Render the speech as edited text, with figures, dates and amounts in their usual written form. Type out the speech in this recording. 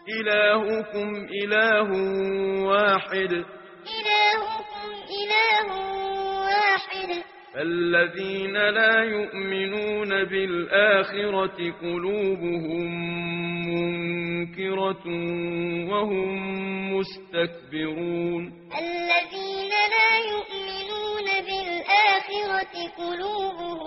إلهكم إله واحد إلهكم إله واحد فالذين لا يؤمنون بالآخرة قلوبهم منكرة وهم مستكبرون الذين لا يؤمنون بالآخرة قلوبهم